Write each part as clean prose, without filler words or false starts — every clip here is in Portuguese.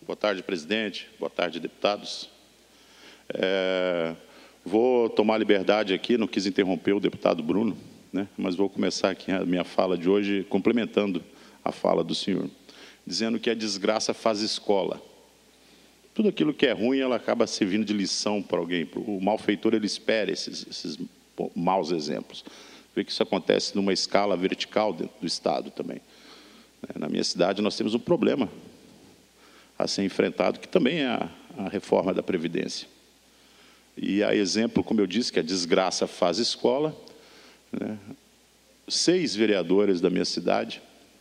Boa tarde, presidente. Boa tarde, deputados. Vou tomar liberdade aqui, não quis interromper o deputado Bruno, né, mas vou começar aqui a minha fala de hoje complementando a fala do senhor, dizendo que a desgraça faz escola. Tudo aquilo que é ruim, ela acaba servindo de lição para alguém. O malfeitor, ele espera esses maus exemplos. Vê que isso acontece numa escala vertical dentro do Estado também. Na minha cidade, nós temos um problema a ser enfrentado, que também é a reforma da Previdência. E a exemplo, como eu disse, que a desgraça faz escola, né? 6 vereadores da minha cidade,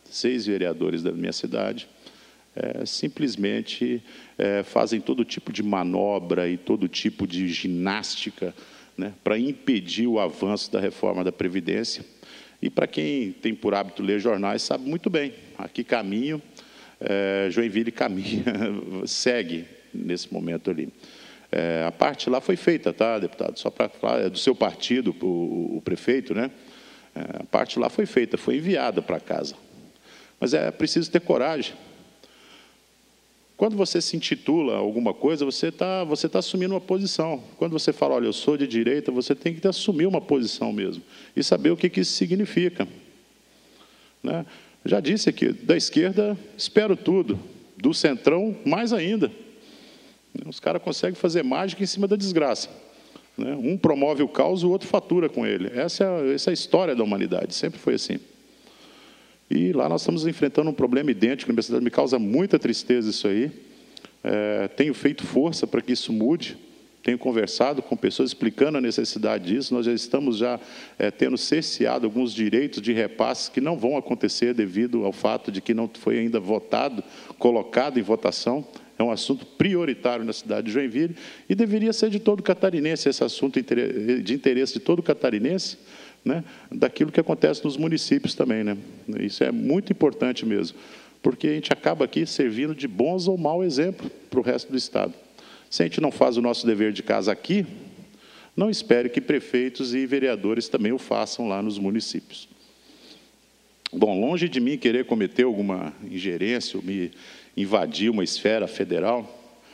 simplesmente fazem todo tipo de manobra e todo tipo de ginástica, né, para impedir o avanço da reforma da Previdência. E para quem tem por hábito ler jornais, sabe muito bem, aqui caminho, Joinville caminha, segue nesse momento ali. A parte lá foi feita, tá, deputado? Só para falar, é do seu partido, o prefeito, né? A parte lá foi feita, foi enviada para casa. Mas é preciso ter coragem. Quando você se intitula alguma coisa, você tá assumindo uma posição. Quando você fala, olha, eu sou de direita, você tem que assumir uma posição mesmo. E saber o que isso significa. Né? Já disse aqui, da esquerda, espero tudo. Do centrão, mais ainda. Os caras conseguem fazer mágica em cima da desgraça. Né? Um promove o caos, o outro fatura com ele. Essa é a história da humanidade, sempre foi assim. E lá nós estamos enfrentando um problema idêntico na minha cidade, me causa muita tristeza isso aí. Tenho feito força para que isso mude, tenho conversado com pessoas explicando a necessidade disso, nós já estamos tendo cerceado alguns direitos de repasses que não vão acontecer devido ao fato de que não foi ainda votado, colocado em votação. É um assunto prioritário na cidade de Joinville e deveria ser de todo catarinense, esse assunto de interesse de todo catarinense, né, daquilo que acontece nos municípios também, né? Isso é muito importante mesmo, porque a gente acaba aqui servindo de bons ou mau exemplo para o resto do Estado. Se a gente não faz o nosso dever de casa aqui, não espere que prefeitos e vereadores também o façam lá nos municípios. Bom, longe de mim querer cometer alguma ingerência ou me invadir uma esfera federal,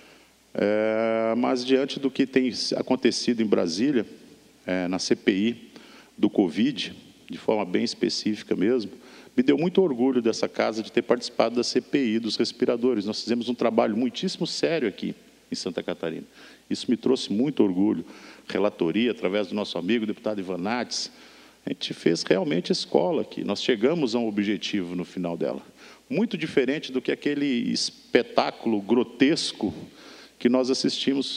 mas diante do que tem acontecido em Brasília, na CPI do Covid, de forma bem específica mesmo, me deu muito orgulho dessa casa de ter participado da CPI dos respiradores. Nós fizemos um trabalho muitíssimo sério aqui em Santa Catarina. Isso me trouxe muito orgulho. Relatoria, através do nosso amigo, o deputado Ivan Nates, a gente fez realmente escola aqui. Nós chegamos a um objetivo no final dela. Muito diferente do que aquele espetáculo grotesco que nós assistimos,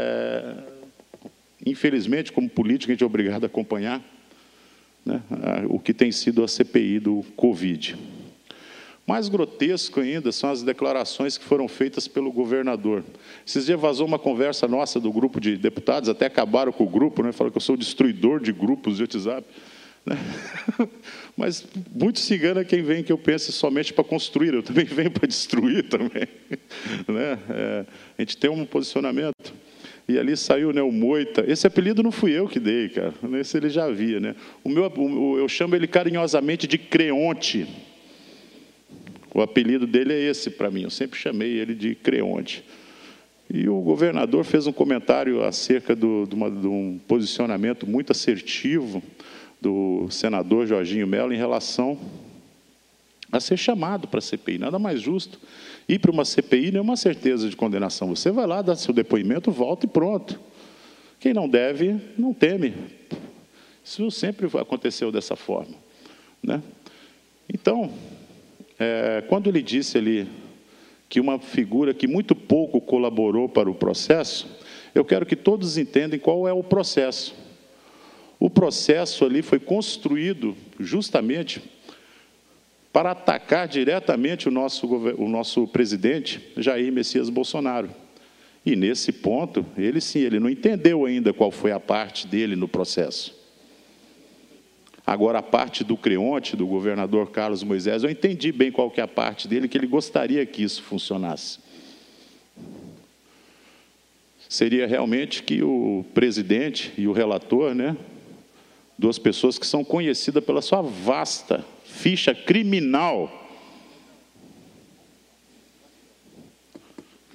infelizmente, como político, a gente é obrigado a acompanhar, né, o que tem sido a CPI do Covid. Mais grotesco ainda são as declarações que foram feitas pelo governador. Esses dias vazou uma conversa nossa do grupo de deputados, até acabaram com o grupo, né, falaram que eu sou o destruidor de grupos de WhatsApp. Né? Mas muito se engana quem vem que eu pense somente para construir, eu também venho para destruir também. Né? A gente tem um posicionamento. E ali saiu, né, o Moita. Esse apelido não fui eu que dei, cara. Esse ele já havia, né? Eu chamo ele carinhosamente de Creonte. O apelido dele é esse para mim. Eu sempre chamei ele de Creonte. E o governador fez um comentário acerca de um posicionamento muito assertivo do senador Jorginho Mello em relação a ser chamado para a CPI. Nada mais justo. Ir para uma CPI não é uma certeza de condenação. Você vai lá, dá seu depoimento, volta e pronto. Quem não deve, não teme. Isso sempre aconteceu dessa forma. Né? Então, quando ele disse ali que uma figura que muito pouco colaborou para o processo, eu quero que todos entendam qual é o processo. O processo ali foi construído justamente para atacar diretamente o nosso presidente, Jair Messias Bolsonaro. E, nesse ponto, ele sim, ele não entendeu ainda qual foi a parte dele no processo. Agora, a parte do Creonte, do governador Carlos Moisés, eu entendi bem qual que é a parte dele, que ele gostaria que isso funcionasse. Seria realmente que o presidente e o relator, né, duas pessoas que são conhecidas pela sua vasta ficha criminal,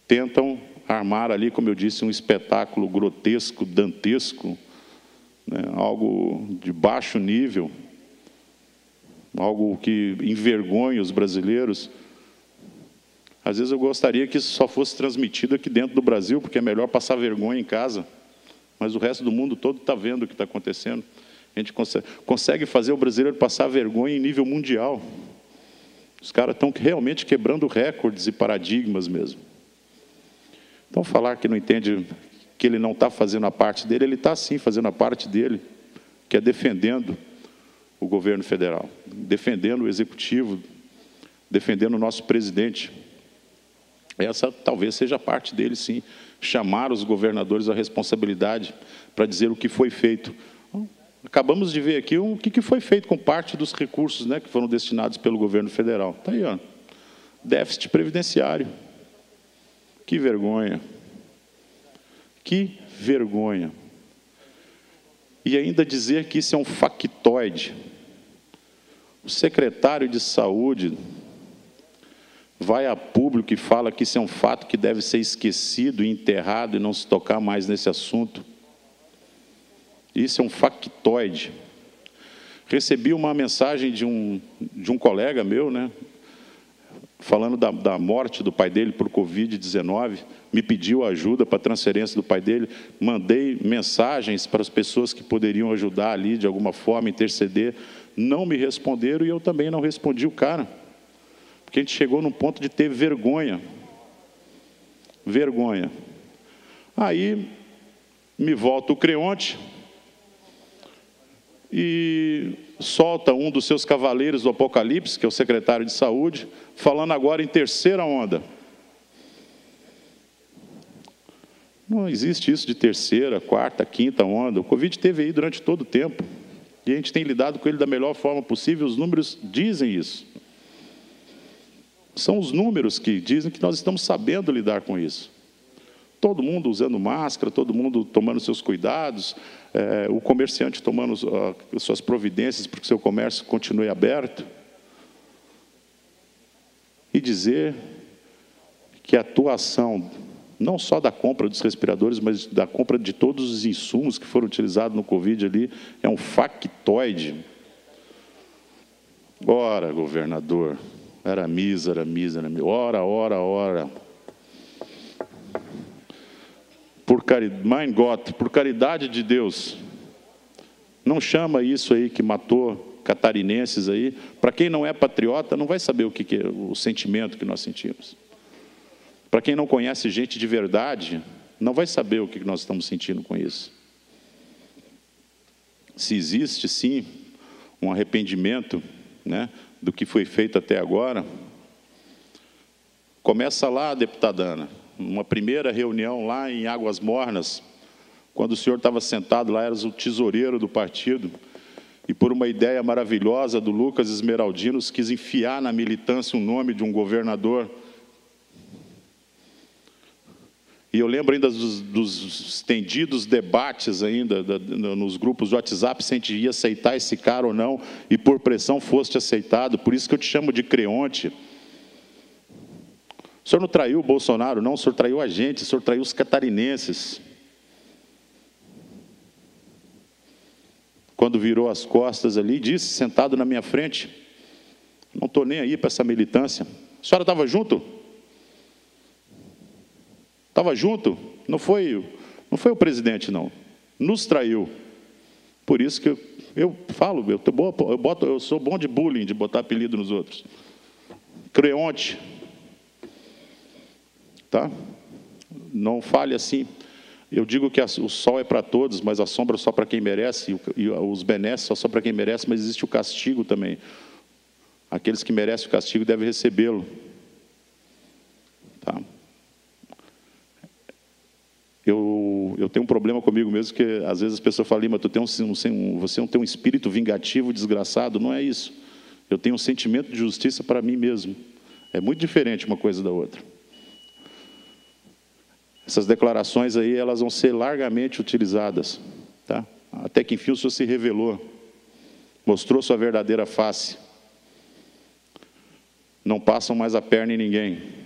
tentam armar ali, como eu disse, um espetáculo grotesco, dantesco, né, algo de baixo nível, algo que envergonha os brasileiros. Às vezes eu gostaria que isso só fosse transmitido aqui dentro do Brasil, porque é melhor passar vergonha em casa, mas o resto do mundo todo está vendo o que está acontecendo. A gente consegue fazer o brasileiro passar vergonha em nível mundial. Os caras estão realmente quebrando recordes e paradigmas mesmo. Então, falar que não entende, que ele não está fazendo a parte dele, ele está sim fazendo a parte dele, que é defendendo o governo federal, defendendo o executivo, defendendo o nosso presidente. Essa talvez seja a parte dele, sim, chamar os governadores à responsabilidade para dizer o que foi feito. Acabamos de ver aqui o que foi feito com parte dos recursos, né, que foram destinados pelo governo federal. Está aí, ó, déficit previdenciário. Que vergonha. Que vergonha. E ainda dizer que isso é um factoide. O secretário de Saúde vai a público e fala que isso é um fato que deve ser esquecido e enterrado e não se tocar mais nesse assunto. Isso é um factoide. Recebi uma mensagem de um colega meu, né, falando da morte do pai dele por Covid-19, me pediu ajuda para a transferência do pai dele, mandei mensagens para as pessoas que poderiam ajudar ali, de alguma forma, interceder, não me responderam e eu também não respondi o cara, porque a gente chegou num ponto de ter vergonha. Vergonha. Aí, me volta o Creonte e solta um dos seus cavaleiros do Apocalipse, que é o secretário de Saúde, falando agora em terceira onda. Não existe isso de terceira, quarta, quinta onda. O Covid teve aí durante todo o tempo. E a gente tem lidado com ele da melhor forma possível. Os números dizem isso. São os números que dizem que nós estamos sabendo lidar com isso. Todo mundo usando máscara, todo mundo tomando seus cuidados, o comerciante tomando as suas providências para que o seu comércio continue aberto. E dizer que a atuação, não só da compra dos respiradores, mas da compra de todos os insumos que foram utilizados no Covid ali, é um factoide. Ora, governador, era mísera, ora. Por caridade de Deus, não chama isso aí que matou catarinenses aí. Para quem não é patriota, não vai saber o que é o sentimento que nós sentimos. Para quem não conhece gente de verdade, não vai saber o que nós estamos sentindo com isso. Se existe, sim, um arrependimento, né, do que foi feito até agora, começa lá, deputada Ana, uma primeira reunião lá em Águas Mornas, quando o senhor estava sentado lá, era o tesoureiro do partido, e por uma ideia maravilhosa do Lucas Esmeraldinos, quis enfiar na militância o nome de um governador. E eu lembro ainda dos estendidos debates ainda nos grupos de WhatsApp, se a gente ia aceitar esse cara ou não, e por pressão foste aceitado. Por isso que eu te chamo de Creonte. O senhor não traiu o Bolsonaro, não, o senhor traiu a gente, o senhor traiu os catarinenses. Quando virou as costas ali, disse, sentado na minha frente, não estou nem aí para essa militância. A senhora estava junto? Estava junto? Não foi o presidente, não. Nos traiu. Por isso que eu falo, eu sou bom de bullying, de botar apelido nos outros. Creonte. Tá? Não fale assim. Eu digo que o sol é para todos, mas a sombra só para quem merece, e os benesses só para quem merece, mas existe o castigo também. Aqueles que merecem o castigo devem recebê-lo. Tá? Eu tenho um problema comigo mesmo, que às vezes as pessoas falam, mas você não tem um espírito vingativo, desgraçado. Não é isso. Eu tenho um sentimento de justiça para mim mesmo. É muito diferente uma coisa da outra. Essas declarações aí, elas vão ser largamente utilizadas, tá? Até que enfim o senhor se revelou, mostrou sua verdadeira face. Não passam mais a perna em ninguém.